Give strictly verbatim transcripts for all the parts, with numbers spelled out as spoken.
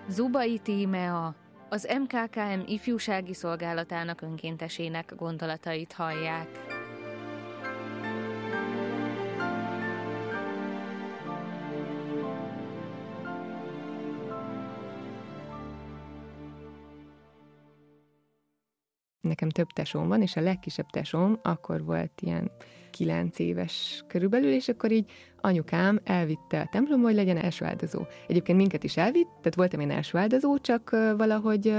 Zubai Tímea, az em ká ká em ifjúsági szolgálatának önkéntesének gondolatait hallják. Nekem több tesóm van, és a legkisebb tesóm akkor volt ilyen kilenc éves körülbelül, és akkor így anyukám elvitte a templomba, hogy legyen elsőáldozó. Egyébként minket is elvitt, tehát voltam én elsőáldozó, csak valahogy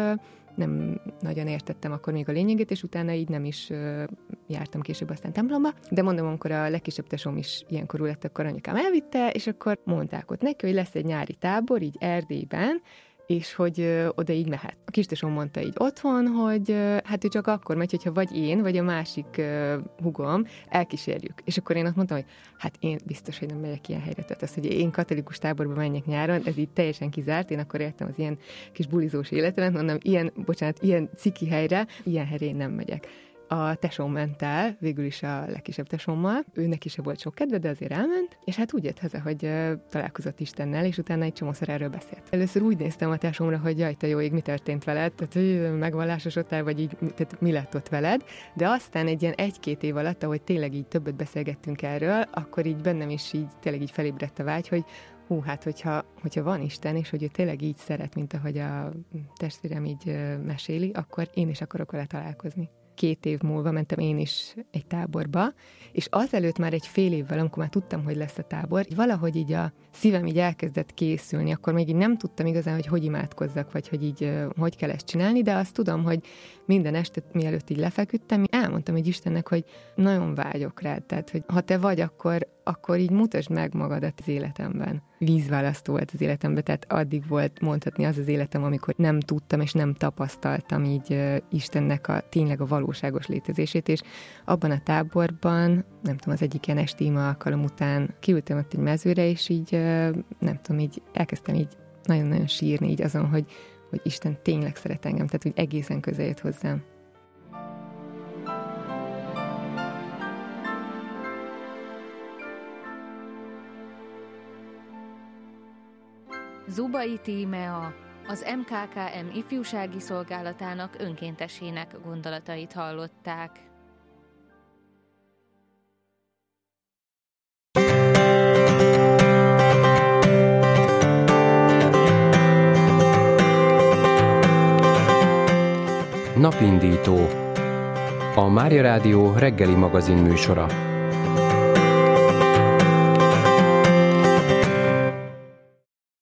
nem nagyon értettem akkor még a lényegét, és utána így nem is jártam később aztán templomba. De mondom, amikor a legkisebb tesóm is ilyenkorú lett, akkor anyukám elvitte, és akkor mondták ott neki, hogy lesz egy nyári tábor, így Erdélyben, és hogy ö, oda így mehet. A kistesom mondta így otthon, hogy ö, hát ő csak akkor megy, hogyha vagy én, vagy a másik ö, hugom elkísérjük. És akkor én azt mondtam, hogy hát én biztos, hogy nem megyek ilyen helyre. Tehát az, hogy én katolikus táborba menjek nyáron, ez így teljesen kizárt. Én akkor éltem az ilyen kis bulizós életemet, mondom, ilyen, bocsánat, ilyen ciki helyre, ilyen helyre én nem megyek. A tesóm ment el, végül is a legkisebb tesómmal. Őnek is volt sok kedve, de azért elment, és hát úgy jött haza, hogy uh, találkozott Istennel, és utána egy csomószor erről beszélt. Először úgy néztem a tesómra, hogy jaj, te jó ég, mi történt veled, tehát hogy megvallásosodtál, vagy így, tehát mi lett ott veled, de aztán egy ilyen egy-két év alatt, ahogy tényleg így többet beszélgettünk erről, akkor így bennem is így tényleg így felébredt a vágy, hogy hú, hát hogyha, hogyha van Isten, és hogy ő tényleg így szeret, mint ahogy a testvérem így uh, meséli, akkor én is akarok vele találkozni. Két év múlva mentem én is egy táborba, és azelőtt már egy fél évvel, amikor már tudtam, hogy lesz a tábor, valahogy így a szívem így elkezdett készülni, akkor még így nem tudtam igazán, hogy hogy imádkozzak, vagy hogy így hogy kell ezt csinálni, de azt tudom, hogy minden este, mielőtt így lefeküdtem, elmondtam így Istennek, hogy nagyon vágyok rád, tehát, hogy ha te vagy, akkor, akkor így mutasd meg magadat az életemben. Vízválasztó volt az életemben, tehát addig volt mondhatni az az életem, amikor nem tudtam és nem tapasztaltam így uh, Istennek a tényleg a valóságos létezését, és abban a táborban, nem tudom, az egyik ilyen esti ima alkalom után kiültem ott egy mezőre, és így, uh, nem tudom, így elkezdtem így nagyon-nagyon sírni így azon, hogy, hogy Isten tényleg szeret engem, tehát hogy egészen közel jött hozzám. Zubai Tímea, az em ká ká em ifjúsági szolgálatának önkéntesének gondolatait hallották. Napindító. A Mária Rádió reggeli magazin műsora.